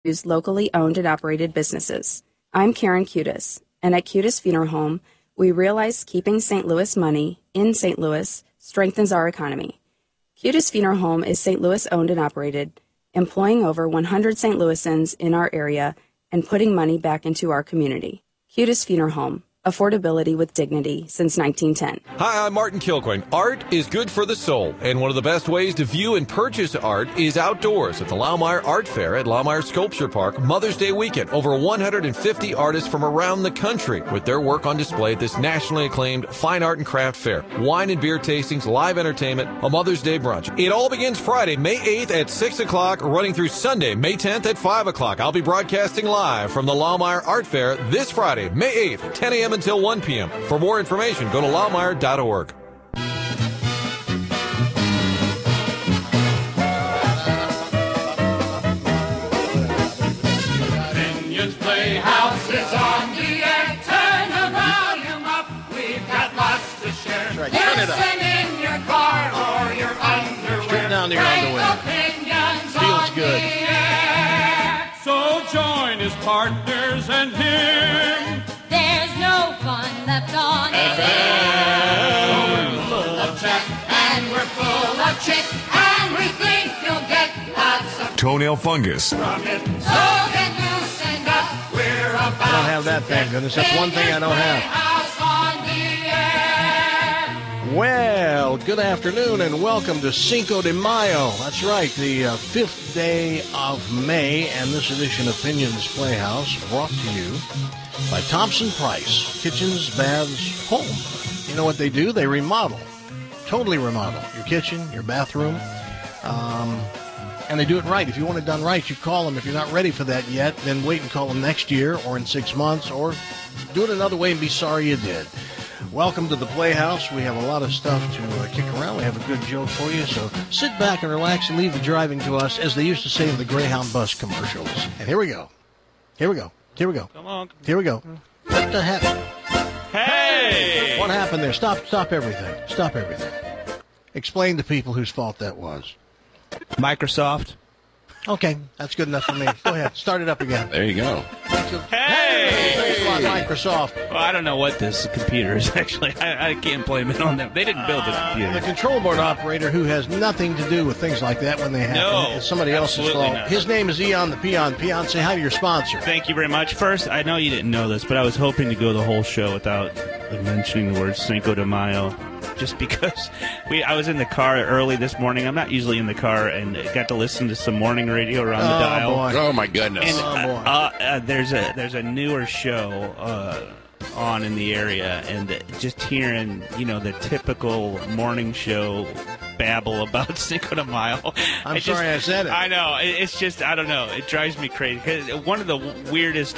locally owned and operated businesses. I'm Karen Cutis, and at Cutis Funeral Home, we realize keeping St. Louis money in St. Louis strengthens our economy. Cutis Funeral Home is St. Louis owned and operated, employing over 100 St. Louisans in our area and putting money back into our community. Cutis Funeral Home. Affordability with dignity since 1910. Hi, I'm Martin Kilcoyne. Art is good for the soul, and one of the best ways to view and purchase art is outdoors at the Laumeier Art Fair at Laumeier Sculpture Park Mother's Day weekend. Over 150 artists from around the country with their work on display at this nationally acclaimed fine art and craft fair. Wine and beer tastings, live entertainment, a Mother's Day brunch. It all begins Friday, May 8th at 6 o'clock, running through Sunday, May 10th at 5 o'clock. I'll be broadcasting live from the Laumeier Art Fair this Friday, May 8th, 10 a.m. until 1 p.m. For more information, go to laumeier.org. Vineyards Playhouse is on the air. Turn the volume up. We've got lots to share. Right, turn it up. Listen in your car or your underwear. Strip down to your underwear. Feels good. So join his partners and him. There's no fun left on FM. We're full of chat and we're full of chit, and we think you'll get lots of toenail fungus from it. So get loosened up. We're about I don't have that, thank goodness. That's one thing I don't have. Well, good afternoon and welcome to Cinco de Mayo. That's right, the 5th day of May, and this edition of Pinion's Playhouse brought to you by Thompson Price, kitchens, baths, home. You know what they do? They remodel, totally remodel your kitchen, your bathroom, and they do it right. If you want it done right, you call them. If you're not ready for that yet, then wait and call them next year or in 6 months, or do it another way and be sorry you did. Welcome to the Playhouse. We have a lot of stuff to kick around. We have a good joke for you, so sit back and relax and leave the driving to us, as they used to say in the Greyhound bus commercials. And here we go. Here we go. Here we go. Come on. Here we go. What the heck? Hey! What happened there? Stop everything. Stop everything. Explain to people whose fault that was. Microsoft. Okay, that's good enough for me. Go ahead. Start it up again. There you go. Hey! Thanks a lot, Microsoft. Well, I don't know what this computer is, actually. I can't blame it on them. They didn't build this computer. The control board operator who has nothing to do with things like that when they happen. No, It's somebody else's absolutely fault. not. His name is Eon the Peon. Peon, say hi to your sponsor. Thank you very much. First, I know you didn't know this, but I was hoping to go the whole show without mentioning the word Cinco de Mayo, just because I was in the car early this morning. I'm not usually in the car, and got to listen to some morning radio around the dial. Boy. Oh my goodness. And there's a newer show on in the area, and just hearing the typical morning show babble about Cinco de Mayo. I'm sorry I said it. I know. It's just, I don't know. It drives me crazy. 'Cause one of the weirdest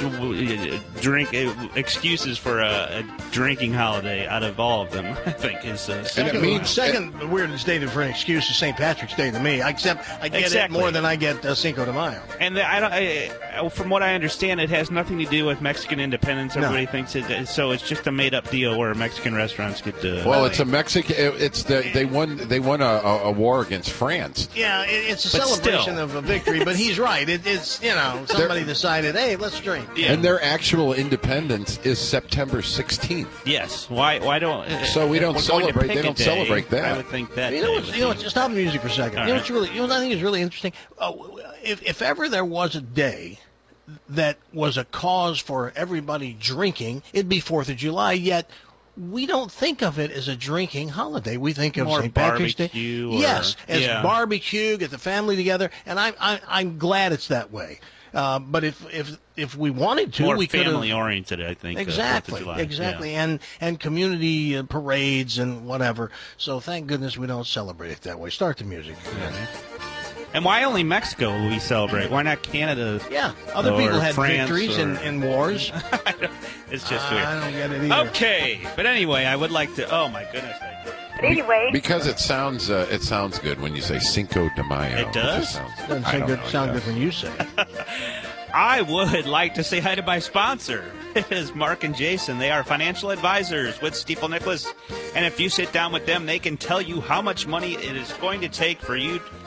excuses for a drinking holiday out of all of them, I think, is Second weirdest day for an excuse is St. Patrick's Day to me, except I get Exactly. it more than I get Cinco de Mayo. And from what I understand, it has nothing to do with Mexican independence. Everybody thinks it, so it's just a made-up deal where Mexican restaurants get to. Well, it's a Mexican. They won a war against France. Yeah, it's a But celebration still. of a victory, but he's right. It's somebody decided, hey, let's drink. Yeah. And their actual independence is September 16th. Yes. Why don't? So we don't we're going to celebrate- pick they a don't day, celebrate that. I would think that. You know what? Stop the music for a second. All You know right. what's really, what I think is really interesting. If ever there was a day that was a cause for everybody drinking, it'd be 4th of July. Yet we don't think of it as a drinking holiday. We think of More St. Patrick's Day. barbecue or- Yes, as yeah. barbecue, get the family together, and I'm glad it's that way. But if we wanted to, More we could family oriented, I think. 4th of Exactly, July. exactly, Yeah. and community parades and whatever. So thank goodness we don't celebrate it that way. Start the music. And why only Mexico will we celebrate? Why not Canada? Yeah, other or people had France victories or- in wars. It's just weird. I don't get it either. Okay, but anyway, I would like to. Oh my goodness! Anyway, Because it sounds good when you say Cinco de Mayo. It does? Doesn't I say don't good, know, sound yeah. good when you say it. I would like to say hi to my sponsor. It is Mark and Jason. They are financial advisors with Stifel Nicholas. And if you sit down with them, they can tell you how much money it is going to take for you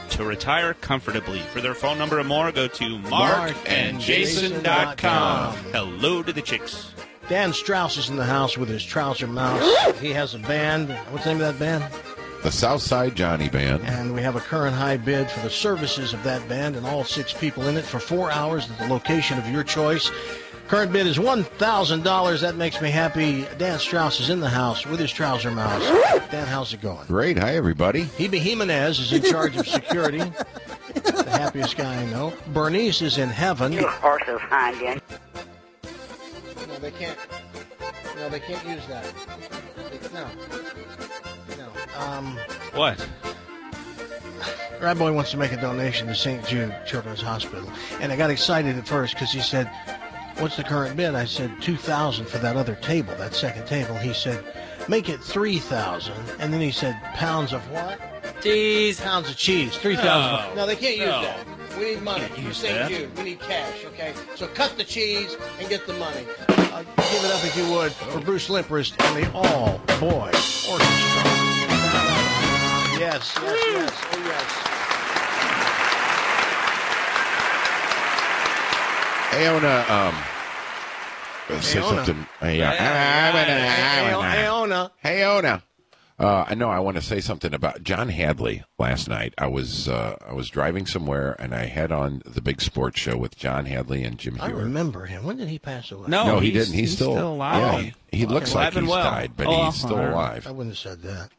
to retire comfortably. For their phone number and more, go to markandjason.com. Hello to the chicks. Dan Strauss is in the house with his trouser mouse. He has a band. What's the name of that band? The Southside Johnny Band. And we have a current high bid for the services of that band and all 6 people in it for 4 hours at the location of your choice. Current bid is $1,000. That makes me happy. Dan Strauss is in the house with his trouser mouse. Dan, how's it going? Great. Hi, everybody. Hebe Jimenez is in charge of security. The happiest guy I know. Bernice is in heaven. You horses, Hangen. No, they can't. No, they can't use that. No. What? Rat Boy wants to make a donation to St. Jude Children's Hospital. And I got excited at first because he said, what's the current bid? I said $2,000 for that other table, that second table. He said, make it $3,000. And then he said, pounds of what? Cheese. Pounds of cheese. $3,000. No, they can't use No. that. We need money. For St. Jude. We need cash, okay? So cut the cheese and get the money. Give it up, if you would, for Bruce Limprist and the All-Boy Orchestra. Yes. Oh, yes. Hey, Ona, say Ona. something. Hey, Ona. Hey, Ona. I know I want to say something about John Hadley last night. I was driving somewhere, and I had on the big sports show with John Hadley and Jim I Hewitt. remember him. When did he pass away? No, he didn't. He's still alive. Yeah, he looks like Alive and he's well. died, but Oh, he's still alive. I wouldn't have said that.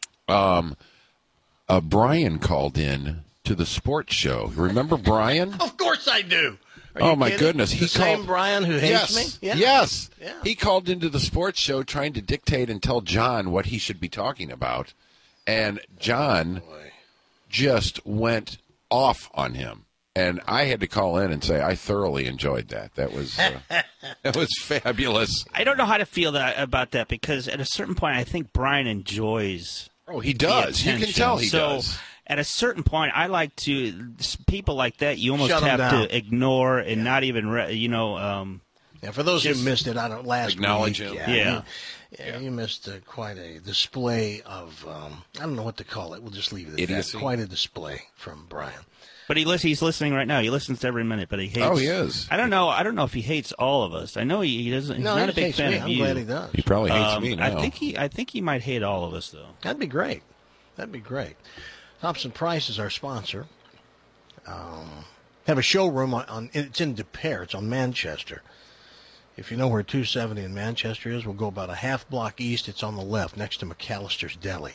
Brian called in to the sports show. Remember Brian? Of course I do. Are Oh, you my kidding? goodness. The same Brian who hates me? Yeah. Yes. Yeah. He called into the sports show trying to dictate and tell John what he should be talking about. And John just went off on him. And I had to call in and say I thoroughly enjoyed that. That was that was fabulous. I don't know how to feel about that because at a certain point, I think Brian enjoys. Oh, he does. You can tell he does. At a certain point, I like to people like that. You almost Shut 'em have down. to ignore and not even, Yeah, for those Just who missed it, last acknowledge week. him. Yeah. You missed quite a display of, I don't know what to call it. We'll just leave it at Idiocy. that. Quite a display from Brian. But he's listening right now. He listens to every minute, but he hates. Oh, he is. I don't know if he hates all of us. I know he doesn't. He's No, not he a big hates fan me. of I'm you. glad he does. He probably hates me now. I think he might hate all of us though. That'd be great. Thompson Price is our sponsor. Have a showroom it's in De Pere. It's on Manchester. If you know where 270 in Manchester is, we'll go about a half block east. It's on the left, next to McAllister's Deli.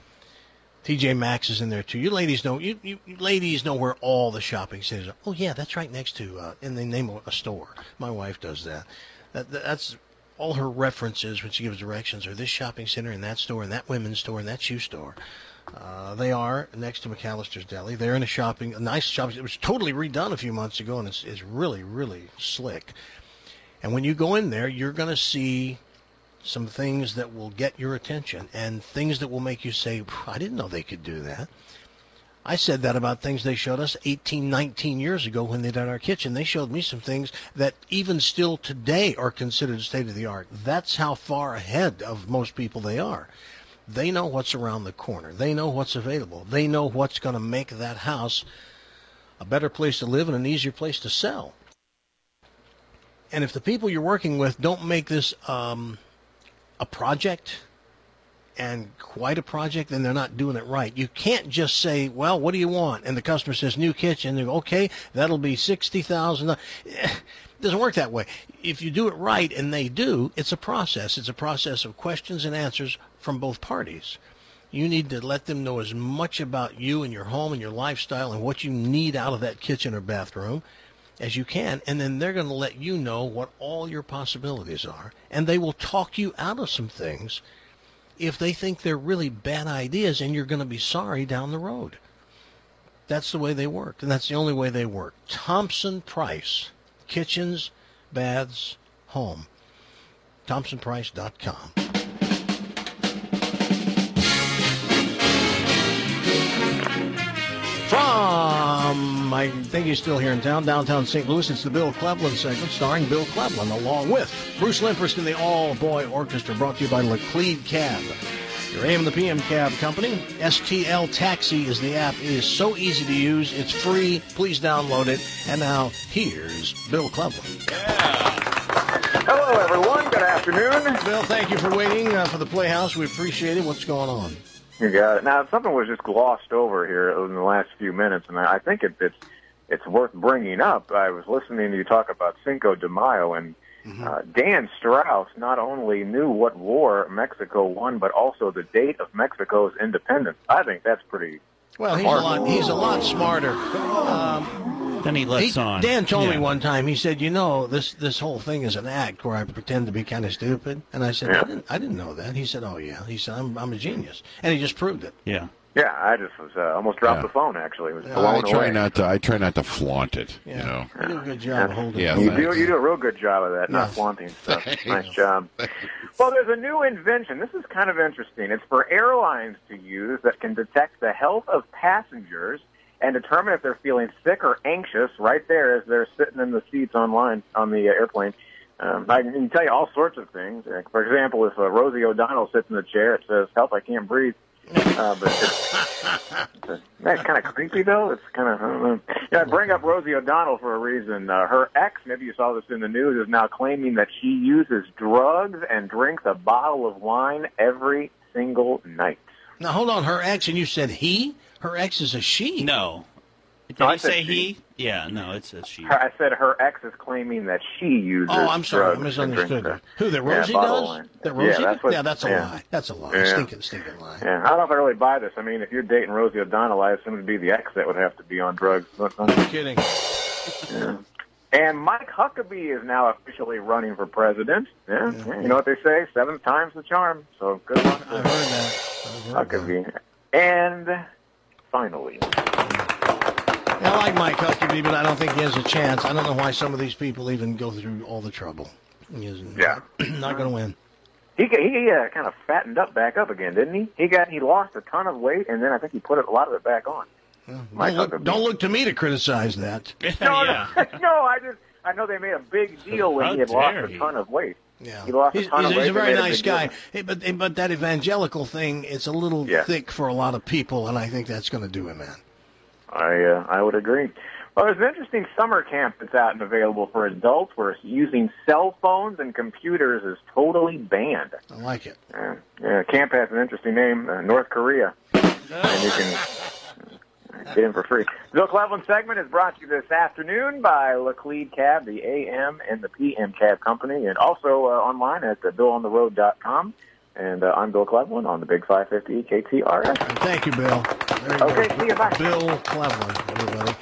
TJ Maxx is in there too. You ladies know where all the shopping centers are. Oh yeah, that's right next to and they name a store. My wife does that. That's all her references when she gives directions are this shopping center and that store and that women's store and that shoe store. They are next to McAllister's Deli. They're in a nice shopping. It was totally redone a few months ago, and it's really, really slick. And when you go in there, you're going to see some things that will get your attention and things that will make you say, I didn't know they could do that. I said that about things they showed us 18, 19 years ago when they did our kitchen. They showed me some things that even still today are considered state-of-the-art. That's how far ahead of most people they are. They know what's around the corner. They know what's available. They know what's going to make that house a better place to live and an easier place to sell. And if the people you're working with don't make this a project, and quite a project, then they're not doing it right. You can't just say, well, what do you want? And the customer says, new kitchen. They go, okay, that'll be $60,000. It doesn't work that way. If you do it right, and they do, it's a process. It's a process of questions and answers from both parties. You need to let them know as much about you and your home and your lifestyle and what you need out of that kitchen or bathroom as you can, and then they're going to let you know what all your possibilities are, and they will talk you out of some things if they think they're really bad ideas, and you're going to be sorry down the road. That's the way they work, and that's the only way they work. Thompson Price, kitchens, baths, home. ThompsonPrice.com. From, I think he's still here in town, downtown St. Louis, it's the Bill Cleveland segment starring Bill Cleveland along with Bruce Limprist and the All-Boy Orchestra, brought to you by Laclede Cab. Your AM and the PM cab company. STL Taxi is the app. It is so easy to use. It's free. Please download it. And now, here's Bill Cleveland. Hello, everyone. Good afternoon. Bill, thank you for waiting for the Playhouse. We appreciate it. What's going on? You got it. Now, something was just glossed over here in the last few minutes, and I think it's worth bringing up. I was listening to you talk about Cinco de Mayo, and Dan Strauss not only knew what war Mexico won, but also the date of Mexico's independence. I think that's pretty. Well, he's a lot smarter. Then he lets on. Dan told me one time. He said, this whole thing is an act where I pretend to be kind of stupid. And I said, I didn't know that. He said, oh yeah. He said, I'm a genius, and he just proved it. Yeah. Yeah, I just was almost dropped the phone. Actually, it was I try not to flaunt it. Yeah. You know, you do a good job of holding. Yeah, you do a real good job of that, not flaunting stuff. Nice job. Well, there's a new invention. This is kind of interesting. It's for airlines to use that can detect the health of passengers and determine if they're feeling sick or anxious right there as they're sitting in the seats on the airplane. I can tell you all sorts of things. For example, if Rosie O'Donnell sits in the chair, it says, "Help, I can't breathe." But that's kind of creepy, though. It's kind of, I bring up Rosie O'Donnell for a reason. Her ex, maybe you saw this in the news, is now claiming that she uses drugs and drinks a bottle of wine every single night. Now, hold on. Her ex, and you said he? Her ex is a she. No. Did he say he? Yeah, no, it says she. I said her ex is claiming that she uses drugs. Oh, I'm sorry. I misunderstood that. Who, that Rosie does? That Rosie? That's a lie. That's a lie. Stinking lie. Yeah, I don't know if I really buy this. I mean, if you're dating Rosie O'Donnell, I assume it'd be the ex that would have to be on drugs. No kidding. Yeah. And Mike Huckabee is now officially running for president. Yeah. You know what they say? 7th time's the charm. So good luck to Huckabee. And finally, I like Mike Huckabee, but I don't think he has a chance. I don't know why some of these people even go through all the trouble. He is not going to win. He kind of fattened up back up again, didn't he? He lost a ton of weight, and then I think he put a lot of it back on. Don't look to me to criticize that. No, I know they made a big deal when he had lost a ton of weight. Yeah, he lost a ton of weight. He's a very nice guy, but that evangelical thing, it's a little thick for a lot of people, and I think that's going to do him in. I would agree. Well, there's an interesting summer camp that's out and available for adults where using cell phones and computers is totally banned. I like it. Camp has an interesting name, North Korea. And you can get in for free. Bill Cleveland segment is brought to you this afternoon by Laclede Cab, the AM and the PM Cab Company, and also online at BillOnTheRoad.com. And I'm Bill Cleveland on the Big 550 KTRS. Thank you, Bill. Okay, see you. Bye. Bill Cleveland, everybody.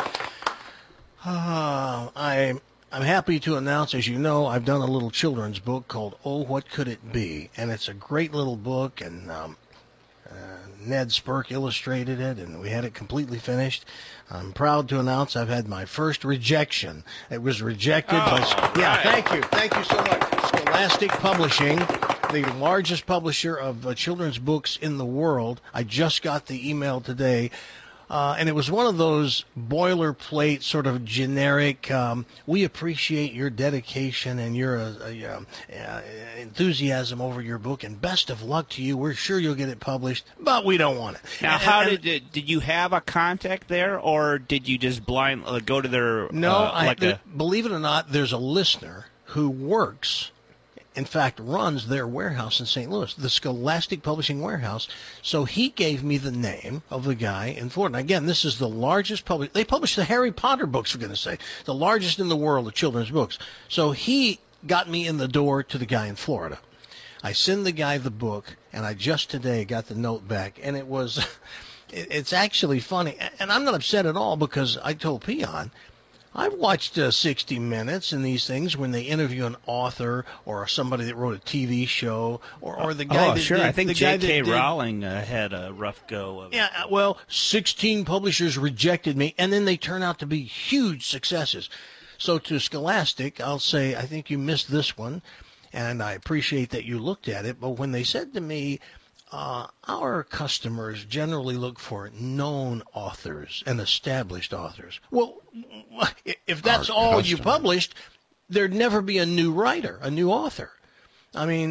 I'm happy to announce, as you know, I've done a little children's book called Oh, What Could It Be? And it's a great little book, and Ned Spurk illustrated it, and we had it completely finished. I'm proud to announce I've had my first rejection. It was rejected by... Yeah, thank you. Thank you so much. Scholastic Publishing, the largest publisher of children's books in the world. I just got the email today. And it was one of those boilerplate sort of generic, we appreciate your dedication and your enthusiasm over your book, and best of luck to you. We're sure you'll get it published, but we don't want it. Now, did you have a contact there, or did you just blind go to their... No, believe it or not, there's a listener who works... in fact, runs their warehouse in St. Louis, the Scholastic Publishing Warehouse. So he gave me the name of the guy in Florida. Now, again, this is the largest they publish the Harry Potter books, for goodness sake, the largest in the world of children's books. So he got me in the door to the guy in Florida. I send the guy the book, and I just today got the note back, and it was, it's actually funny. And I'm not upset at all, because I told Peon, I've watched 60 Minutes and these things when they interview an author or somebody that wrote a TV show or the guy that sure. did... I think J.K. Rowling had a rough go of it. Yeah, well, 16 publishers rejected me, and then they turn out to be huge successes. So to Scholastic, I'll say, I think you missed this one, and I appreciate that you looked at it, but when they said to me, our customers generally look for known authors and established authors. Well, if that's all you published, there'd never be a new writer, a new author. I mean,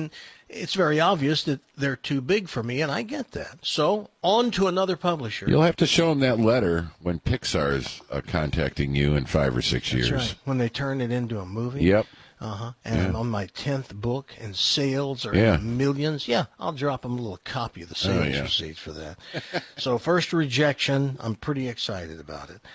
it's very obvious that they're too big for me, and I get that. So on to another publisher. You'll have to show them that letter when Pixar's contacting you in 5 or 6 years. That's right. When they turn it into a movie. Yep. And on my 10th book, and sales are millions. Yeah, I'll drop them a little copy of the sales receipts for that. So first rejection, I'm pretty excited about it.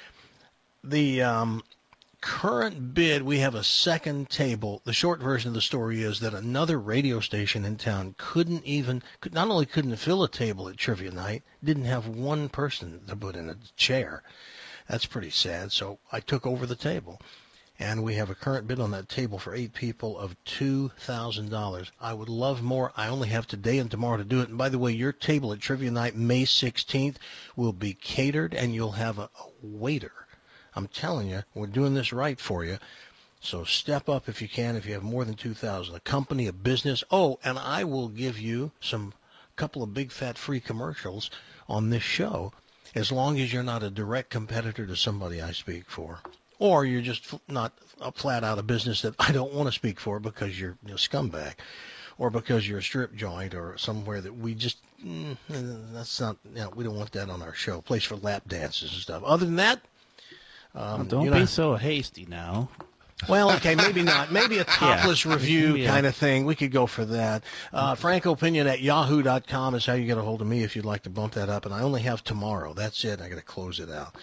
The current bid, we have a second table. The short version of the story is that another radio station in town not only couldn't fill a table at trivia night, didn't have one person to put in a chair. That's pretty sad. So I took over the table. And we have a current bid on that table for 8 people of $2,000. I would love more. I only have today and tomorrow to do it. And by the way, your table at Trivia Night, May 16th, will be catered, and you'll have a waiter. I'm telling you, we're doing this right for you. So step up if you can, if you have more than $2,000. A company, a business. Oh, and I will give you a couple of big fat free commercials on this show, as long as you're not a direct competitor to somebody I speak for. Or you're just not flat out a business that I don't want to speak for because you're a scumbag, or because you're a strip joint, or somewhere that we just, that's not, we don't want that on our show. Place for lap dances and stuff. Other than that, don't be so hasty now. Well, okay, maybe not. Maybe a topless review kind of thing. We could go for that. FrancoOpinion@yahoo.com is how you get a hold of me if you'd like to bump that up. And I only have tomorrow. That's it. I got to close it out.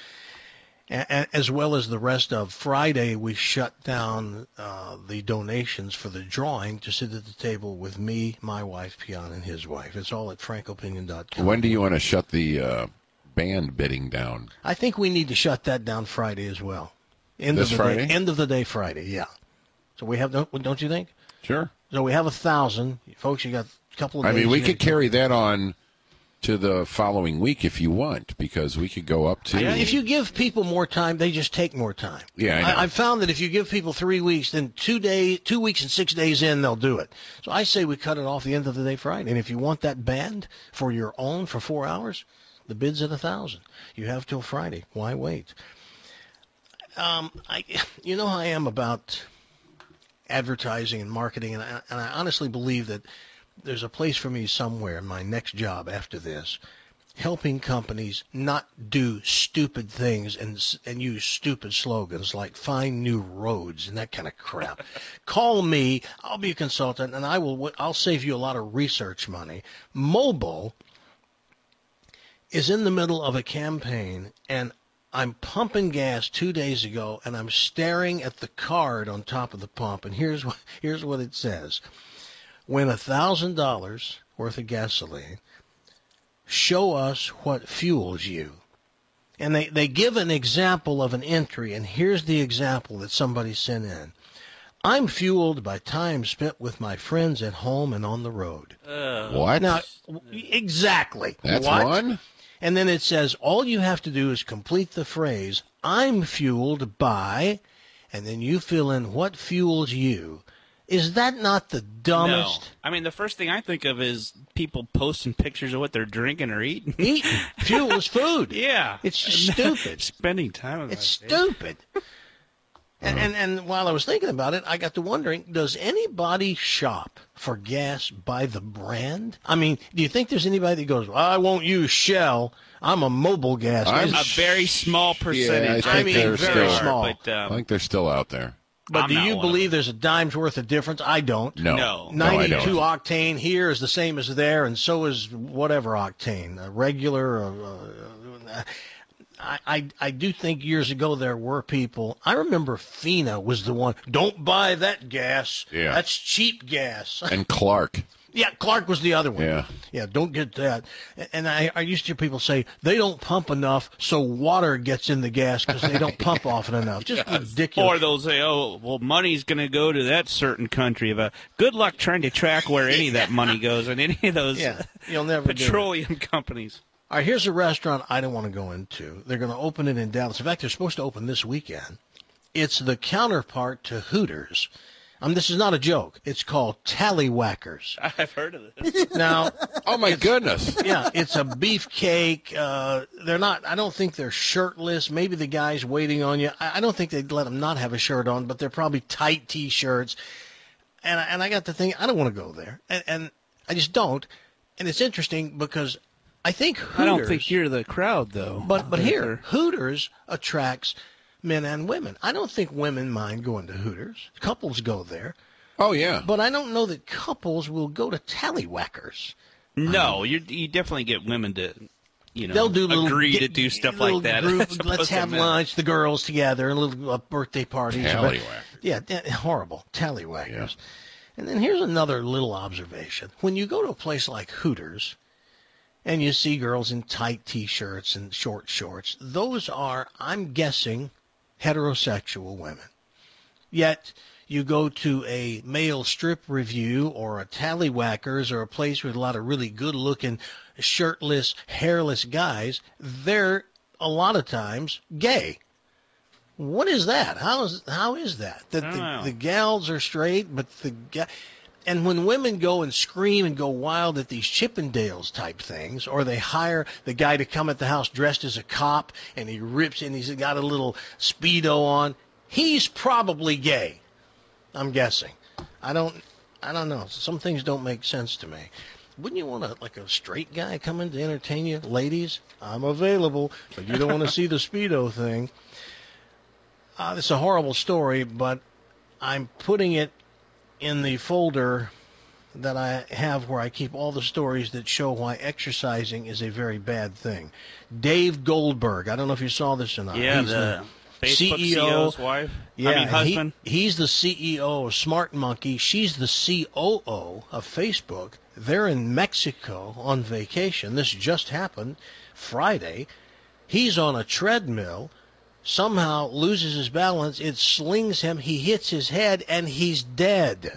As well as the rest of Friday, we shut down the donations for the drawing to sit at the table with me, my wife, Pian, and his wife. It's all at frankopinion.com. When do you want to shut the band bidding down? I think we need to shut that down Friday as well. End of the day Friday, yeah. So we have, don't you think? Sure. So we have 1,000. Folks, you got a couple of days. I mean, we could carry that on to the following week if you want, because we could go up to... If you give people more time, they just take more time. Yeah, I've found that if you give people 3 weeks, then 2 weeks and 6 days in, they'll do it. So I say we cut it off the end of the day Friday. And if you want that band for your own for 4 hours, the bid's at 1,000. You have till Friday. Why wait? You know how I am about advertising and marketing, and I honestly believe that there's a place for me somewhere in my next job after this, helping companies not do stupid things and use stupid slogans like find new roads and that kind of crap. Call me, I'll be a consultant, and I'll save you a lot of research money. Mobil is in the middle of a campaign, and I'm pumping gas 2 days ago, and I'm staring at the card on top of the pump, and here's what it says. Win $1,000 worth of gasoline. Show us what fuels you. And they give an example of an entry, and here's the example that somebody sent in. I'm fueled by time spent with my friends at home and on the road. What? Now, exactly. That's what? one? And then it says, all you have to do is complete the phrase, I'm fueled by, and then you fill in what fuels you. Is that not the dumbest? No. I mean, the first thing I think of is people posting pictures of what they're drinking or eating. Fuel is food. Yeah. It's stupid. Spending time with It's stupid. And while I was thinking about it, I got to wondering, does anybody shop for gas by the brand? I mean, do you think there's anybody that goes, well, I won't use Shell, I'm a Mobil gas. A very small percentage. Yeah, I mean, very small. But, I think they're still out there. But do you believe there's a dime's worth of difference? I don't. No. 92 I don't. octane here is the same as there, and so is whatever octane, regular. I do think years ago there were people. I remember Fina was the one. Don't buy that gas. Yeah. That's cheap gas. And Clark. Yeah, Clark was the other one. Yeah, don't get that. And I used to hear people say they don't pump enough, so water gets in the gas because they don't pump often enough. Just ridiculous. Or they'll say, oh, well, money's going to go to that certain country. But good luck trying to track where any of that money goes in any of those you'll never petroleum companies. All right, here's a restaurant I don't want to go into. They're going to open it in Dallas. In fact, they're supposed to open this weekend. It's the counterpart to Hooters. This is not a joke. It's called Tallywhackers. I've heard of this. Now, oh my goodness. Yeah, it's a beefcake. They're not. I don't think they're shirtless. Maybe the guy's waiting on you. I don't think they'd let them not have a shirt on, but they're probably tight T-shirts. And I got to think, I don't want to go there. And I just don't. And it's interesting because I think Hooters... I don't think you're the crowd, though. But here, Hooters attracts men and women. I don't think women mind going to Hooters. Couples go there. Oh, yeah. But I don't know that couples will go to Tallywhackers. No, you definitely get women to, they'll do agree to do stuff like that. Group, let's have lunch, the girls together, and little birthday parties. Tallywhackers. Yeah, horrible. Tallywhackers. Yeah. And then here's another little observation. When you go to a place like Hooters and you see girls in tight T-shirts and short shorts, those are, I'm guessing, heterosexual women. Yet you go to a male strip review or a Tallywhackers or a place with a lot of really good-looking, shirtless, hairless guys, they're a lot of times gay. What is that? How is that? That the gals are straight, but and when women go and scream and go wild at these Chippendales type things, or they hire the guy to come at the house dressed as a cop and he rips and he's got a little Speedo on, he's probably gay. I'm guessing. I don't know. Some things don't make sense to me. Wouldn't you want a straight guy coming to entertain you? Ladies, I'm available, but you don't want to see the Speedo thing. It's a horrible story, but I'm putting it in the folder that I have where I keep all the stories that show why exercising is a very bad thing. Dave Goldberg, I don't know if you saw this or not. Yeah, he's the Facebook CEO's wife. Yeah, husband. He's the CEO of Smart Monkey. She's the COO of Facebook. They're in Mexico on vacation. This just happened Friday. He's on a treadmill. Somehow loses his balance. It slings him. He hits his head, and he's dead.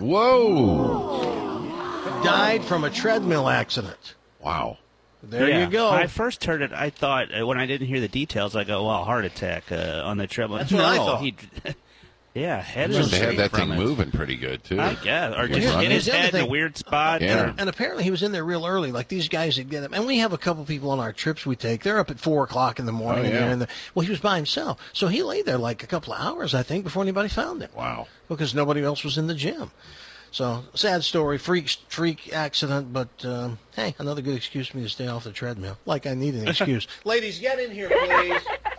Whoa. Died from a treadmill accident. Wow. There you go. When I first heard it, I thought, when I didn't hear the details, I go, well, heart attack on the treadmill. That's what I thought. Yeah, head Must have had that from thing moving pretty good, too. I guess. Or just hit his head in a weird spot. Yeah. And apparently he was in there real early. Like these guys that get him. And we have a couple people on our trips we take. They're up at 4 o'clock in the morning. Oh, yeah. Well, he was by himself. So he lay there like a couple of hours, I think, before anybody found him. Wow. Because nobody else was in the gym. So, sad story, freak accident, but, hey, another good excuse for me to stay off the treadmill. Like I need an excuse. Ladies, get in here, please.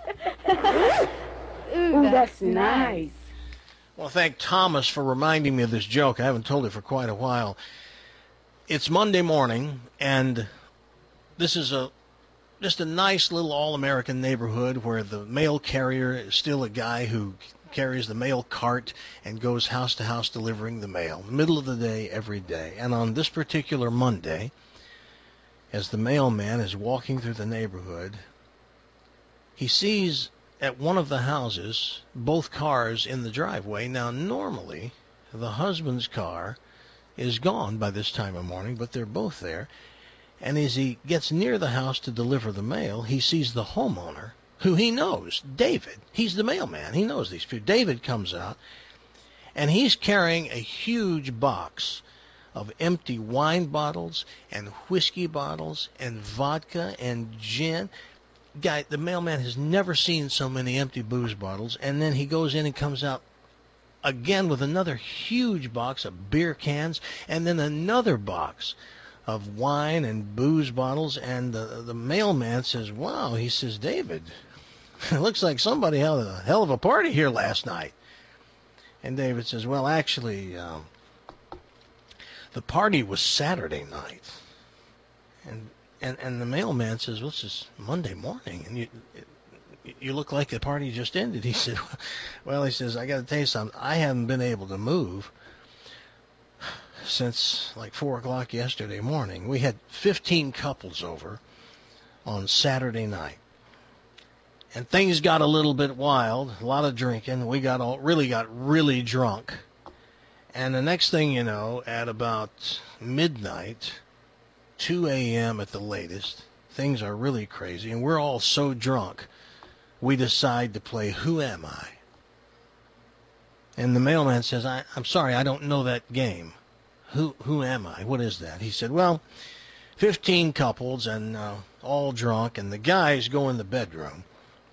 Ooh, that's nice. Well, thank Thomas for reminding me of this joke. I haven't told it for quite a while. It's Monday morning, and this is just a nice little all-American neighborhood where the mail carrier is still a guy who carries the mail cart and goes house to house delivering the mail, middle of the day, every day. And on this particular Monday, as the mailman is walking through the neighborhood, he sees at one of the houses both cars in the driveway. Now, normally, the husband's car is gone by this time of morning, but they're both there. And as he gets near the house to deliver the mail, he sees the homeowner, who he knows, David. He's the mailman. He knows these people. David comes out, and he's carrying a huge box of empty wine bottles and whiskey bottles and vodka and gin. Guy, the mailman has never seen so many empty booze bottles. And then he goes in and comes out again with another huge box of beer cans, and then another box of wine and booze bottles. And the mailman says, wow, he says, David, it looks like somebody had a hell of a party here last night. And David says, well, actually, the party was Saturday night. And the mailman says, well, it's just Monday morning, and you look like the party just ended. He said, well, he says, I got to tell you something. I haven't been able to move since like 4 o'clock yesterday morning. We had 15 couples over on Saturday night. And things got a little bit wild, a lot of drinking. We got really drunk. And the next thing you know, at about midnight, 2 a.m. at the latest, things are really crazy, and we're all so drunk, we decide to play Who Am I? And the mailman says, I'm sorry, I don't know that game. Who am I? What is that? He said, well, 15 couples and all drunk, and the guys go in the bedroom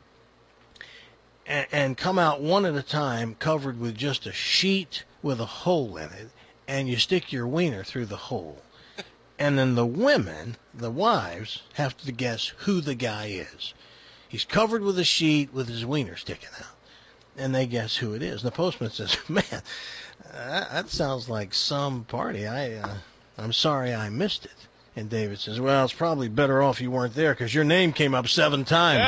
and come out one at a time covered with just a sheet with a hole in it, and you stick your wiener through the hole. And then the women, the wives, have to guess who the guy is. He's covered with a sheet with his wiener sticking out. And they guess who it is. And the postman says, man, that sounds like some party. I'm sorry I missed it. And David says, well, it's probably better off you weren't there because your name came up 7 times.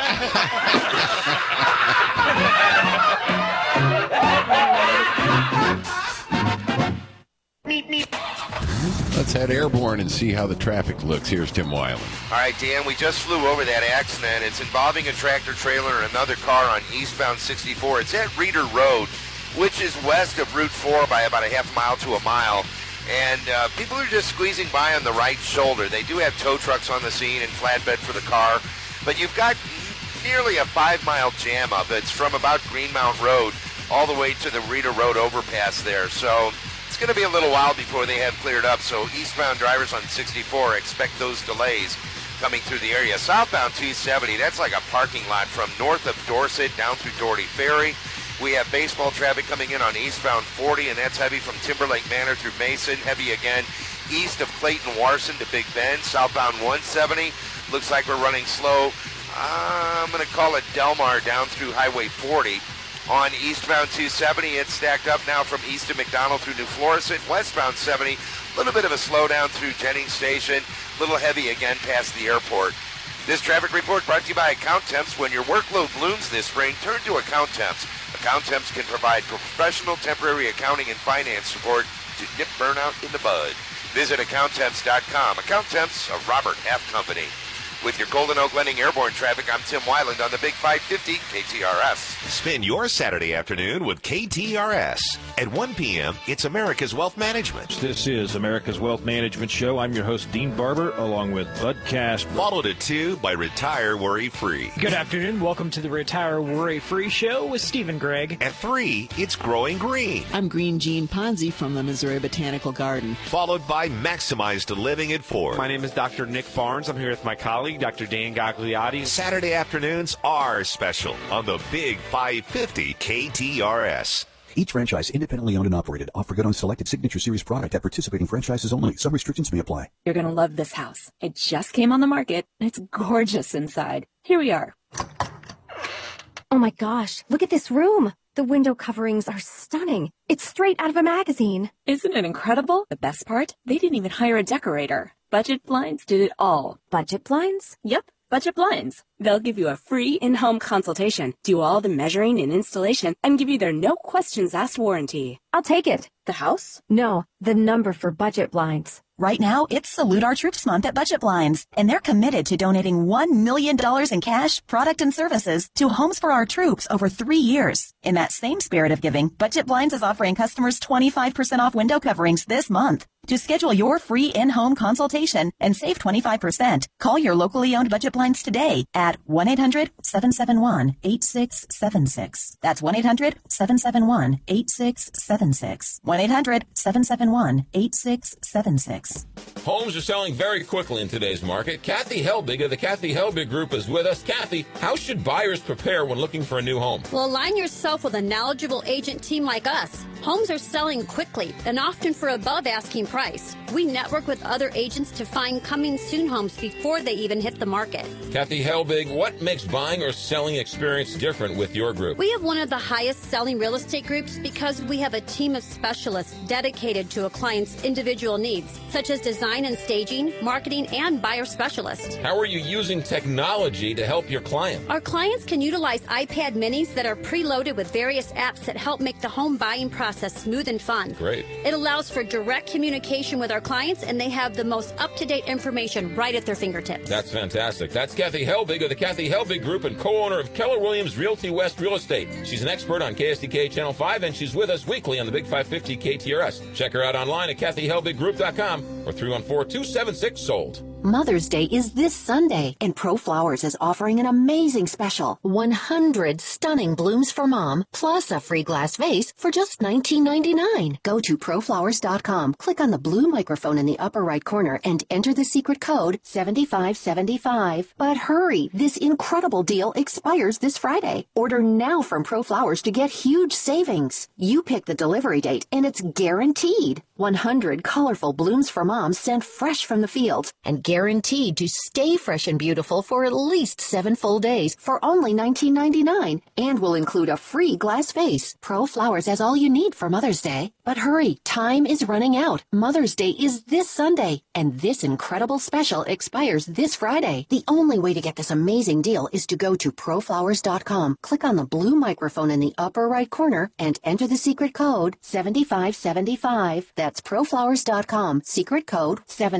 Let's head airborne and see how the traffic looks. Here's Tim Weiland. All right, Dan, we just flew over that accident. It's involving a tractor-trailer and another car on eastbound 64. It's at Reeder Road, which is west of Route 4 by about a half mile to a mile. And people are just squeezing by on the right shoulder. They do have tow trucks on the scene and flatbed for the car. But you've got nearly a 5-mile jam up. It's from about Greenmount Road all the way to the Reeder Road overpass there. So it's going to be a little while before they have cleared up. So eastbound drivers on 64, expect those delays coming through the area. Southbound 270, that's like a parking lot from north of Dorset down through Doherty Ferry. We have baseball traffic coming in on eastbound 40, and that's heavy from Timberlake Manor through Mason. Heavy again east of Clayton Warson to Big Bend. Southbound 170, looks like we're running slow. I'm going to call it Delmar down through Highway 40. On eastbound 270, it's stacked up now from east of McDonald through New Florissant. Westbound 70, a little bit of a slowdown through Jennings Station. A little heavy again past the airport. This traffic report brought to you by Account Temps. When your workload looms this spring, turn to Account Temps. Account Temps can provide professional temporary accounting and finance support to nip burnout in the bud. Visit AccountTemps.com. Account Temps, a Robert Half company. With your Golden Oak Lending Airborne traffic, I'm Tim Weiland on the Big 550 KTRS. Spend your Saturday afternoon with KTRS. At 1 p.m., it's America's Wealth Management. This is America's Wealth Management Show. I'm your host, Dean Barber, along with Bud Cast. Followed at 2 by Retire Worry Free. Good afternoon. Welcome to the Retire Worry Free Show with Stephen Gregg. At 3, it's Growing Green. I'm Green Jean Ponzi from the Missouri Botanical Garden. Followed by Maximized Living at 4. My name is Dr. Nick Barnes. I'm here with my colleague, Dr. Dan Gagliotti. Saturday afternoons are special on the Big 550 KTRS. Each franchise independently owned and operated. Offer good on selected Signature Series product at participating franchises only. Some restrictions may apply. You're going to love this house. It just came on the market, and it's gorgeous inside. Here we are. Oh my gosh, look at this room. The window coverings are stunning. It's straight out of a magazine. Isn't it incredible? The best part? They didn't even hire a decorator. Budget Blinds did it all. Budget Blinds? Yep, Budget Blinds. They'll give you a free in-home consultation, do all the measuring and installation, and give you their no questions asked warranty. I'll take it. The house? No, the number for Budget Blinds. Right now, it's Salute Our Troops Month at Budget Blinds, and they're committed to donating $1 million in cash, product, and services to Homes for Our Troops over 3 years. In that same spirit of giving, Budget Blinds is offering customers 25% off window coverings this month. To schedule your free in-home consultation and save 25%, call your locally owned Budget Blinds today at 1-800-771-8676. That's 1-800-771-8676. 1-800-771-8676. Homes are selling very quickly in today's market. Kathy Helbig of the Kathy Helbig Group is with us. Kathy, how should buyers prepare when looking for a new home? Well, align yourself with a knowledgeable agent team like us. Homes are selling quickly and often for above asking price. We network with other agents to find coming soon homes before they even hit the market. Kathy Helbig, what makes buying or selling experience different with your group? We have one of the highest selling real estate groups because we have a team of specialists dedicated to a client's individual needs, such as design and staging, marketing, and buyer specialists. How are you using technology to help your client? Our clients can utilize iPad minis that are preloaded with various apps that help make the home buying process smooth and fun. Great. It allows for direct communication with our clients, and they have the most up-to-date information right at their fingertips. That's fantastic. That's Kathy Helbig of the Kathy Helbig Group and co-owner of Keller Williams Realty West Real Estate. She's an expert on KSDK Channel 5, and she's with us weekly on the Big 550 KTRS. Check her out online at KathyHelbigGroup.com or 314-276-SOLD. Mother's Day is this Sunday, and Pro Flowers is offering an amazing special. 100 stunning blooms for Mom, plus a free glass vase for just $19.99. Go to proflowers.com, click on the blue microphone in the upper right corner, and enter the secret code 7575. But hurry, this incredible deal expires this Friday. Order now from Pro Flowers to get huge savings. You pick the delivery date, and it's guaranteed. 100 colorful blooms for Mom sent fresh from the fields and guaranteed to stay fresh and beautiful for at least 7 full days for only $19.99, and will include a free glass vase. Pro Flowers has all you need for Mother's Day. But hurry, time is running out. Mother's Day is this Sunday, and this incredible special expires this Friday. The only way to get this amazing deal is to go to proflowers.com, click on the blue microphone in the upper right corner, and enter the secret code 7575. That's proflowers.com, secret code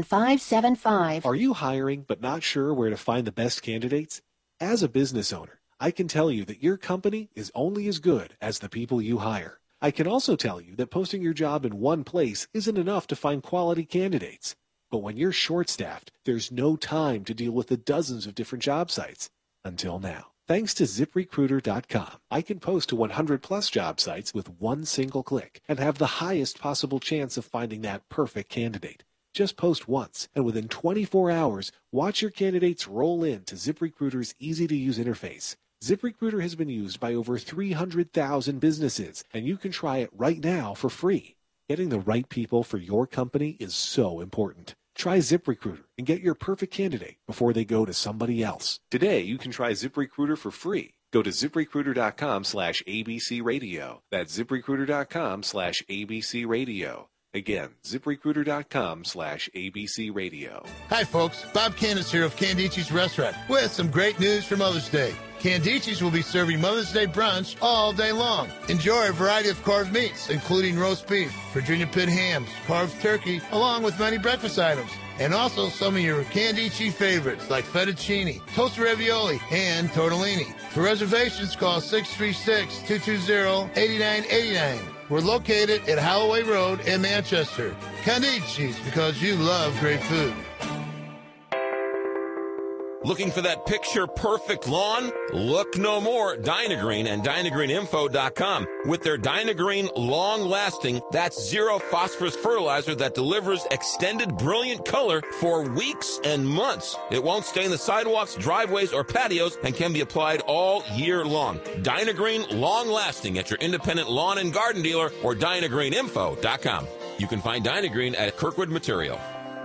7575. Are you hiring but not sure where to find the best candidates? As a business owner, I can tell you that your company is only as good as the people you hire. I can also tell you that posting your job in one place isn't enough to find quality candidates. But when you're short-staffed, there's no time to deal with the dozens of different job sites. Until now. Thanks to ZipRecruiter.com, I can post to 100-plus job sites with one single click and have the highest possible chance of finding that perfect candidate. Just post once, and within 24 hours, watch your candidates roll in to ZipRecruiter's easy-to-use interface. ZipRecruiter has been used by over 300,000 businesses, and you can try it right now for free. Getting the right people for your company is so important. Try ZipRecruiter and get your perfect candidate before they go to somebody else. Today, you can try ZipRecruiter for free. Go to ZipRecruiter.com/ABC Radio. That's ZipRecruiter.com/ABC Radio. Again, ZipRecruiter.com/ABC Radio. Hi, folks. Bob Candace here of Candici's Restaurant with some great news for Mother's Day. Candici's will be serving Mother's Day brunch all day long. Enjoy a variety of carved meats, including roast beef, Virginia pit hams, carved turkey, along with many breakfast items. And also some of your Candici favorites like fettuccine, toasted ravioli, and tortellini. For reservations, call 636-220-8989. We're located at Holloway Road in Manchester. Candici's, because you love great food. Looking for that picture-perfect lawn? Look no more. Dynagreen and DynagreenInfo.com. With their Dynagreen long-lasting, that's zero phosphorus fertilizer that delivers extended brilliant color for weeks and months. It won't stain the sidewalks, driveways, or patios and can be applied all year long. Dynagreen long-lasting at your independent lawn and garden dealer or DynagreenInfo.com. You can find Dynagreen at Kirkwood Material.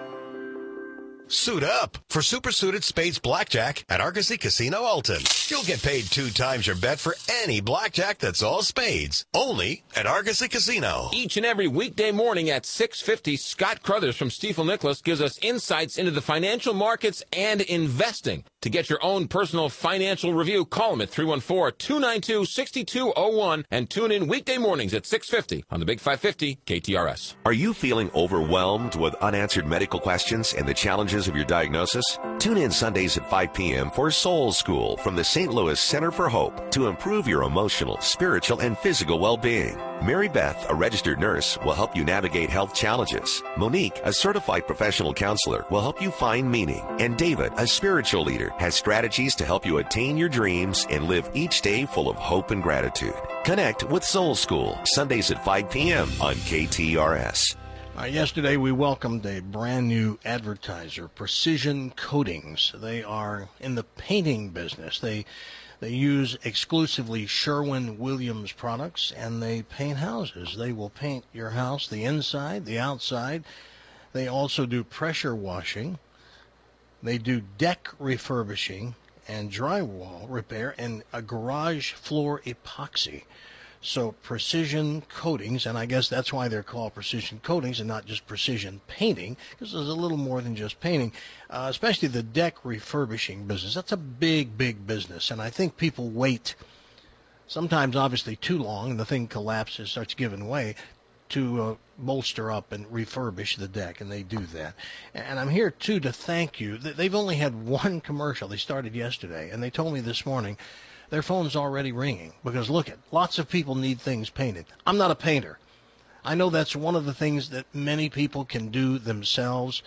Suit up for Super Suited Spades Blackjack at Argosy Casino Alton. You'll get paid 2 times your bet for any blackjack that's all spades. Only at Argosy Casino. Each and every weekday morning at 6:50, Scott Crothers from Stifel Nicholas gives us insights into the financial markets and investing. To get your own personal financial review, call him at 314-292-6201 and tune in weekday mornings at 6:50 on the Big 550 KTRS. Are you feeling overwhelmed with unanswered medical questions and the challenges of your diagnosis? Tune in Sundays at 5 p.m. for Soul School from the St. Louis Center for Hope to improve your emotional, spiritual, and physical well-being. Mary Beth, a registered nurse, will help you navigate health challenges. Monique, a certified professional counselor, will help you find meaning. And David, a spiritual leader, has strategies to help you attain your dreams and live each day full of hope and gratitude. Connect with Soul School, Sundays at 5 p.m. on KTRS. Yesterday we welcomed a brand new advertiser, Precision Coatings. They are in the painting business. They use exclusively Sherwin-Williams products, and they paint houses. They will paint your house, the inside, the outside. They also do pressure washing. They do deck refurbishing and drywall repair and a garage floor epoxy. So Precision Coatings, and I guess that's why they're called Precision Coatings and not just Precision Painting, because there's a little more than just painting, especially the deck refurbishing business. That's a big, big business, and I think people wait sometimes obviously too long, and the thing collapses, starts giving way, to bolster up and refurbish the deck, and they do that. And I'm here, too, to thank you. They've only had one commercial. They started yesterday, and they told me this morning their phone's already ringing because, look, lots of people need things painted. I'm not a painter. I know that's one of the things that many people can do themselves,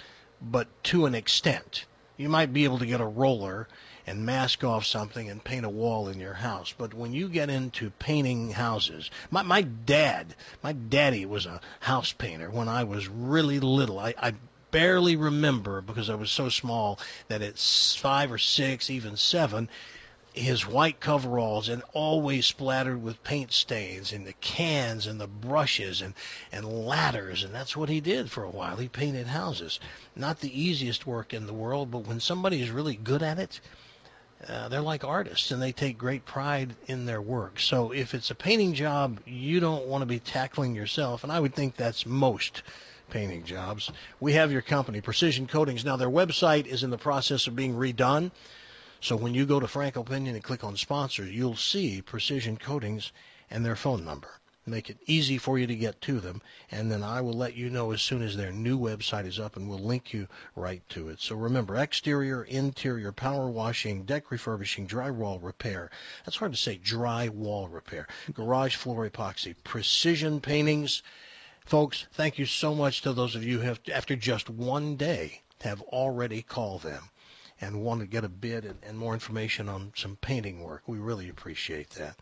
but to an extent. You might be able to get a roller and mask off something and paint a wall in your house. But when you get into painting houses, my daddy was a house painter when I was really little. I barely remember, because I was so small, that at 5 or 6, even 7, his white coveralls and always splattered with paint stains, and the cans and the brushes and ladders, and that's what he did for a while. He painted houses. Not the easiest work in the world, but when somebody is really good at it, they're like artists, and they take great pride in their work. So if it's a painting job, you don't want to be tackling yourself, and I would think that's most painting jobs. We have your company, Precision Coatings. Now, their website is in the process of being redone, so when you go to Frank Opinion and click on sponsors, you'll see Precision Coatings and their phone number. Make it easy for you to get to them, and then I will let you know as soon as their new website is up, and we'll link you right to it. So remember, exterior, interior, power washing, deck refurbishing, drywall repair. That's hard to say, drywall repair. Garage floor epoxy, Precision Paintings. Folks, thank you so much to those of you who have, after just one day, have already called them and want to get a bid and more information on some painting work. We really appreciate that.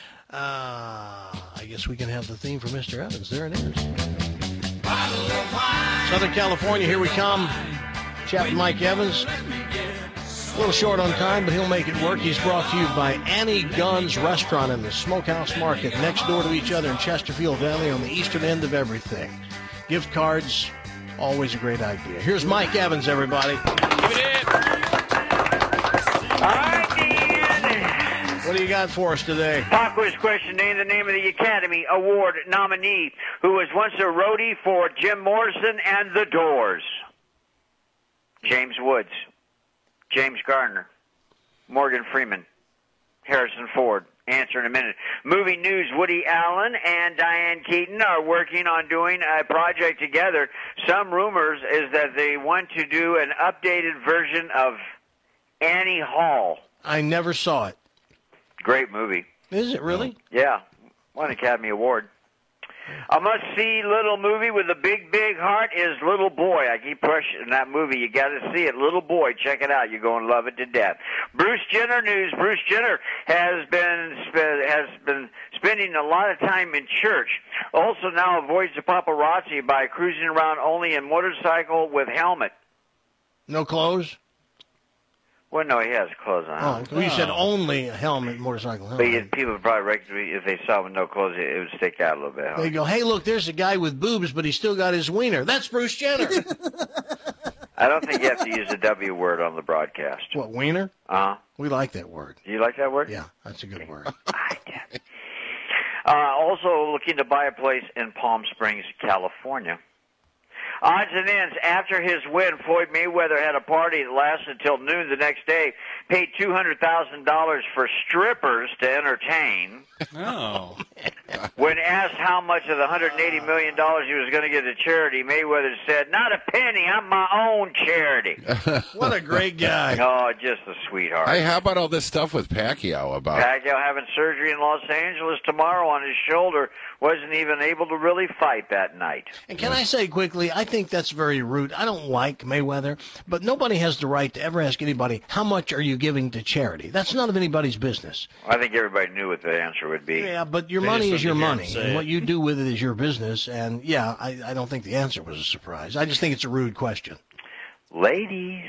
I guess we can have the theme for Mr. Evans. There it is. Southern California, here we come. Chat with Mike Evans. A little short on time, but he'll make it work. He's brought to you by Annie Gunn's Restaurant and the Smokehouse Market, next door to each other in Chesterfield Valley on the eastern end of everything. Gift cards, always a great idea. Here's Mike Evans, everybody. Give it in. All right, Dan. What do you got for us today? Pop quiz question. Name the name of the Academy Award nominee who was once a roadie for Jim Morrison and the Doors. James Woods, James Gardner, Morgan Freeman, Harrison Ford. Answer in a minute. Movie news. Woody Allen and Diane Keaton are working on doing a project together. Some rumors is that they want to do an updated version of Annie Hall. I never saw it. Great movie. Is it really? Yeah. Won an Academy Award. A must-see little movie with a big, big heart is Little Boy. I keep pushing that movie. You got to see it. Little Boy. Check it out. You're going to love it to death. Bruce Jenner news. Bruce Jenner has been spending a lot of time in church. Also now avoids the paparazzi by cruising around only in motorcycle with helmet. No clothes? Well, no, he has clothes on. Oh, well, you said only a helmet, motorcycle helmet. But people would probably recognize if they saw him with no clothes, it would stick out a little bit. They go, hey, look, there's a guy with boobs, but he's still got his wiener. That's Bruce Jenner. I don't think you have to use the W word on the broadcast. What, wiener? Uh-huh. We like that word. Do you like that word? Yeah, that's a good word. I did. Also looking to buy a place in Palm Springs, California. Odds and ends. After his win, Floyd Mayweather had a party that lasted until noon the next day, paid $200,000 for strippers to entertain. Oh. When asked how much of the $180 million he was going to give to charity, Mayweather said, "Not a penny, I'm my own charity." What a great guy. Oh, just a sweetheart. Hey, how about all this stuff with Pacquiao about? Pacquiao having surgery in Los Angeles tomorrow on his shoulder. Wasn't even able to really fight that night. And can I say quickly, I think that's very rude. I don't like Mayweather, but nobody has the right to ever ask anybody, how much are you giving to charity? That's none of anybody's business. I think everybody knew what the answer would be. Yeah, but your money is your money, and what you do with it is your business. And, yeah, I don't think the answer was a surprise. I just think it's a rude question. Ladies.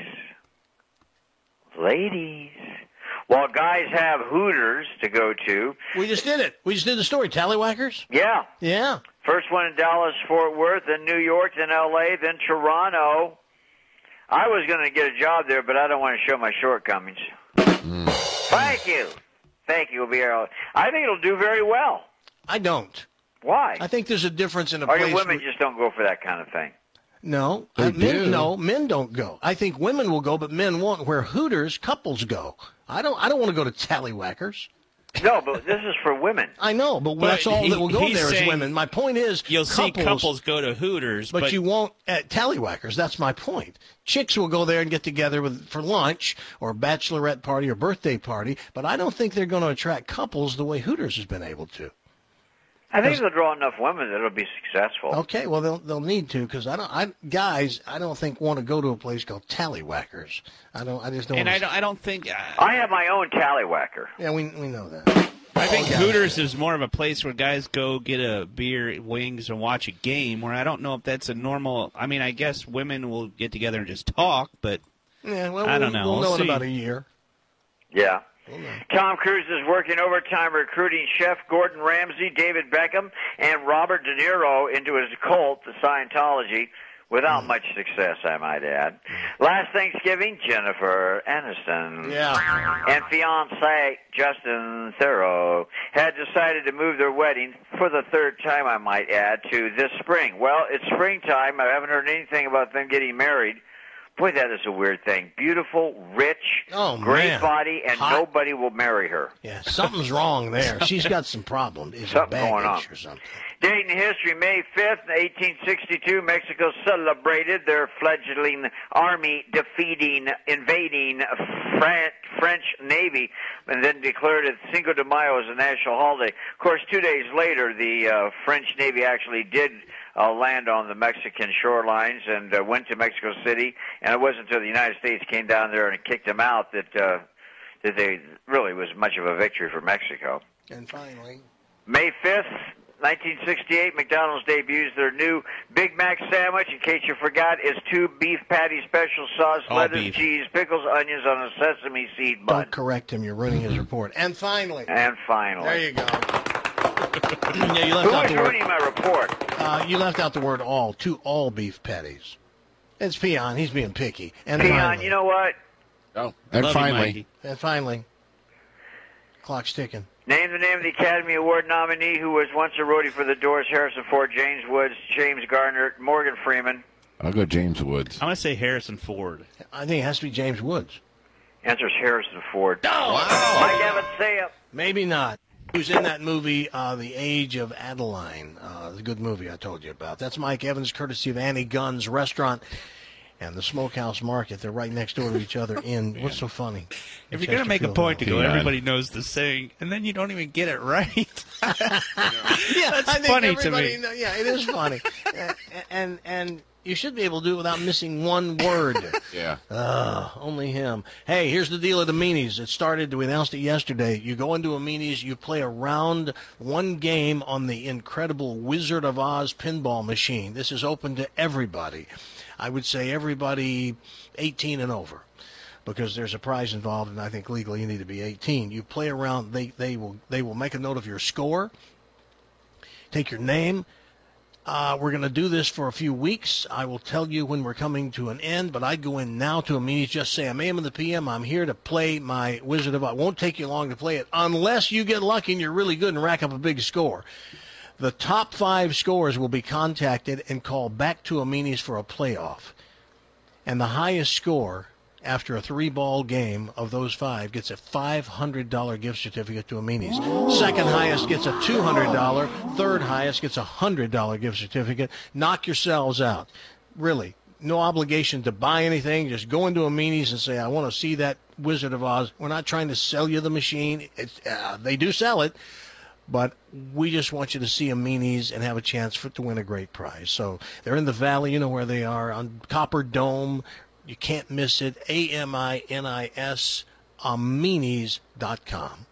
While guys have Hooters to go to. We just did it. We just did the story. Tallywhackers? Yeah. Yeah. First one in Dallas, Fort Worth, then New York, then L.A., then Toronto. I was going to get a job there, but I don't want to show my shortcomings. Thank you. We'll be here. I think it'll do very well. I don't. Why? I think there's a difference in a Or place. women just don't go for that kind of thing. No, men don't go. I think women will go, but men won't. Where Hooters, couples go. I don't want to go to Tallywhackers. No, but this is for women. I know, but that's all that will go there is women. My point is, you'll see couples go to Hooters, but you won't at Tallywhackers. That's my point. Chicks will go there and get together for lunch or a bachelorette party or birthday party, but I don't think they're going to attract couples the way Hooters has been able to. I think they'll draw enough women that it'll be successful. Okay, well they'll need to, because guys I don't think want to go to a place called Tallywhackers. I just don't. And I don't think. I have my own Tallywhacker. Yeah, we know that. I think Hooters is more of a place where guys go get a beer, wings, and watch a game. Where I don't know if that's a normal. I mean, I guess women will get together and just talk, but yeah, well, I don't know. We'll know in see. about a year. Yeah. Tom Cruise is working overtime recruiting chef Gordon Ramsay, David Beckham, and Robert De Niro into his cult, the Scientology, without much success, I might add. Last Thanksgiving, Jennifer Aniston and fiancé Justin Theroux had decided to move their wedding for the third time, I might add, to this spring. Well, it's springtime. I haven't heard anything about them getting married. Boy, that is a weird thing. Beautiful, rich, great body, and nobody will marry her. Yeah, something's wrong there. She's got some problems. Something going on. Or something. Date in history, May 5th, 1862, Mexico celebrated their fledgling army invading French Navy, and then declared it Cinco de Mayo as a national holiday. Of course, 2 days later, the French Navy actually did land on the Mexican shorelines and went to Mexico City, and it wasn't until the United States came down there and kicked them out that they really was much of a victory for Mexico. And finally, May 5th, 1968, McDonald's debuts their new Big Mac sandwich. In case you forgot, it's 2 beef patty special sauce, lettuce, cheese, pickles, onions on a sesame seed bun. Don't correct him. You're ruining his report. And finally. There you go. Yeah, you left out the word. Ruining my report? You left out the word all. 2 all beef patties. It's Peon. He's being picky. And Peon, finally, you know what? Oh, and finally, clock's ticking. Name the name of the Academy Award nominee who was once a roadie for the Doors: Harrison Ford, James Woods, James Garner, Morgan Freeman. I'll go James Woods. I'm going to say Harrison Ford. I think it has to be James Woods. Answer's Harrison Ford. Oh, wow. Mike Evans, say it. Maybe not. Who's in that movie, The Age of Adeline? The good movie I told you about. That's Mike Evans, courtesy of Annie Gunn's Restaurant and the Smokehouse Market. They're right next door to each other in, what's so funny? If you're going to make a point to go, everybody knows the saying, and then you don't even get it right. That's funny to me. Yeah, it is funny. and you should be able to do it without missing one word. Yeah. Only him. Hey, here's the deal at Amini's. It started, we announced it yesterday. You go into Amini's, you play a round, one game on the incredible Wizard of Oz pinball machine. This is open to everybody. I would say everybody 18 and over, because there's a prize involved, and I think legally you need to be 18. You play around. They will make a note of your score, take your name. We're going to do this for a few weeks. I will tell you when we're coming to an end, but I'd go in now to Amini's, just say, I'm AM in the PM. I'm here to play my Wizard of Oz. It won't take you long to play it unless you get lucky and you're really good and rack up a big score. The top 5 scores will be contacted and called back to Amini's for a playoff. And the highest score after a 3-ball game of those 5 gets a $500 gift certificate to Amini's. Second highest gets a $200. Third highest gets a $100 gift certificate. Knock yourselves out. Really, no obligation to buy anything. Just go into Amini's and say, I want to see that Wizard of Oz. We're not trying to sell you the machine. They do sell it. But we just want you to see Amini's and have a chance to win a great prize. So they're in the Valley. You know where they are, on Copper Dome. You can't miss it. AMINIS, Amini's.com.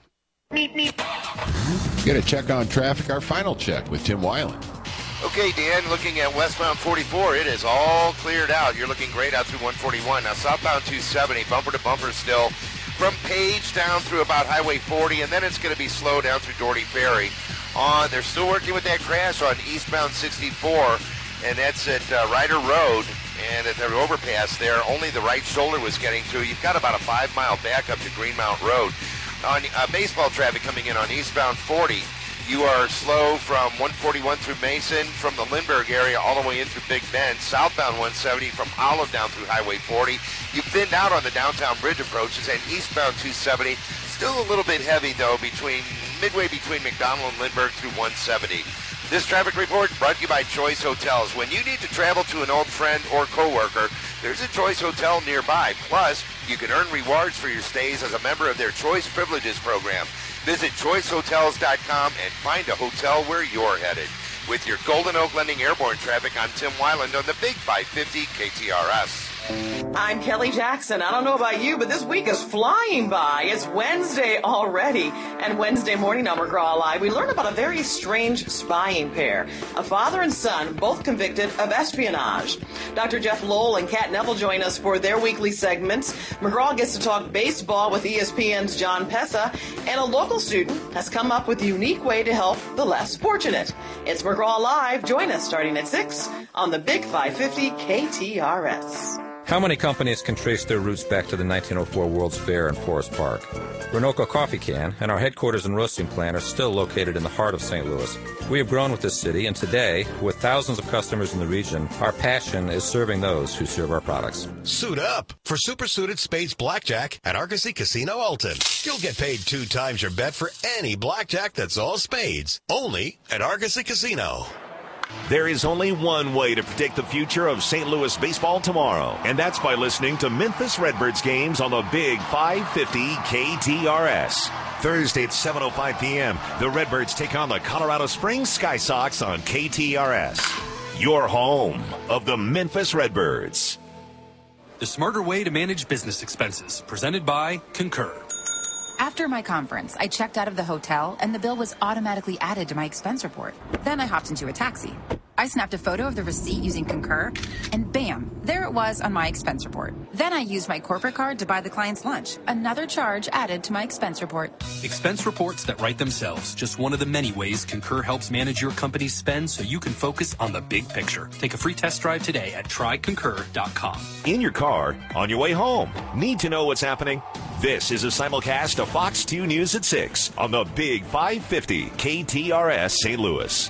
Get a check on traffic, our final check with Tim Weiland. Okay, Dan, looking at westbound 44, it is all cleared out. You're looking great out through 141. Now, southbound 270, bumper to bumper still. From Page down through about Highway 40, and then it's going to be slow down through Doherty Ferry. They're still working with that crash on eastbound 64, and that's at Ryder Road. And at the overpass there, only the right shoulder was getting through. You've got about a 5-mile backup to Greenmount Road. On baseball traffic coming in on eastbound 40, you are slow from 141 through Mason, from the Lindbergh area all the way in through Big Bend. Southbound 170 from Olive down through Highway 40. You've thinned out on the downtown bridge approaches, and eastbound 270 still a little bit heavy though midway between McDonald and Lindbergh through 170. This traffic report brought to you by Choice Hotels. When you need to travel to an old friend or coworker, there's a Choice Hotel nearby. Plus, you can earn rewards for your stays as a member of their Choice Privileges program. Visit choicehotels.com and find a hotel where you're headed. With your Golden Oak Lending airborne traffic, I'm Tim Weiland on the Big 550 KTRS. I'm Kelly Jackson. I don't know about you, but this week is flying by. It's Wednesday already. And Wednesday morning on McGraw Live, we learn about a very strange spying pair. A father and son, both convicted of espionage. Dr. Jeff Lowell and Kat Neville join us for their weekly segments. McGraw gets to talk baseball with ESPN's John Pessa. And a local student has come up with a unique way to help the less fortunate. It's McGraw Live. Join us starting at 6 on the Big 550 KTRS. How many companies can trace their roots back to the 1904 World's Fair in Forest Park? Renoco Coffee can, and our headquarters and roasting plant are still located in the heart of St. Louis. We have grown with this city, and today, with thousands of customers in the region, our passion is serving those who serve our products. Suit up for Super Suited Spades Blackjack at Argosy Casino Alton. You'll get paid 2 times your bet for any blackjack that's all spades, only at Argosy Casino. There is only one way to predict the future of St. Louis baseball tomorrow, and that's by listening to Memphis Redbirds games on the Big 550 KTRS. Thursday at 7:05 p.m., the Redbirds take on the Colorado Springs Sky Sox on KTRS. Your home of the Memphis Redbirds. The smarter way to manage business expenses, presented by Concur. After my conference, I checked out of the hotel and the bill was automatically added to my expense report. Then I hopped into a taxi. I snapped a photo of the receipt using Concur, and bam, there it was on my expense report. Then I used my corporate card to buy the client's lunch. Another charge added to my expense report. Expense reports that write themselves. Just one of the many ways Concur helps manage your company's spend so you can focus on the big picture. Take a free test drive today at tryconcur.com. In your car, on your way home. Need to know what's happening? This is a simulcast of Fox 2 News at 6 on the Big 550 KTRS St. Louis.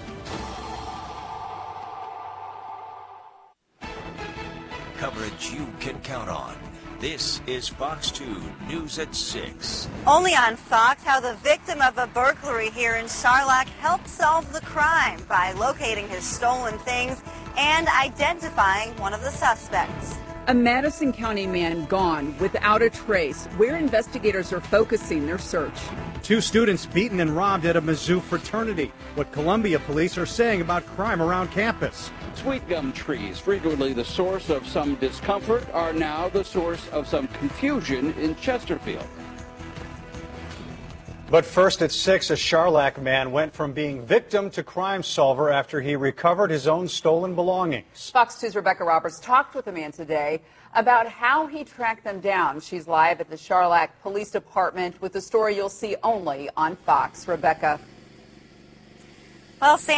Coverage you can count on. This is Fox 2 News at 6. Only on Fox, how the victim of a burglary here in Charlotte helped solve the crime by locating his stolen things and identifying one of the suspects. A Madison County man gone without a trace, where investigators are focusing their search. 2 students beaten and robbed at a Mizzou fraternity. What Columbia police are saying about crime around campus. Sweet gum trees, frequently the source of some discomfort, are now the source of some confusion in Chesterfield. But first at 6, a Charlac man went from being victim to crime solver after he recovered his own stolen belongings. Fox 2's Rebecca Roberts talked with the man today about how he tracked them down. She's live at the Charlac Police Department with the story you'll see only on Fox. Rebecca. Well, Sam